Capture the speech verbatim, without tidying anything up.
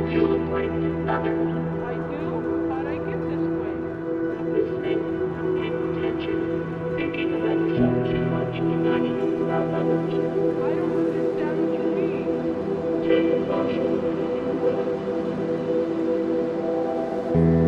You look like others. I do? How'd I get this way? Listening, not paying attention, thinking about yourself too much, not even about others. I don't understand what you mean. Take a closer look at your breath.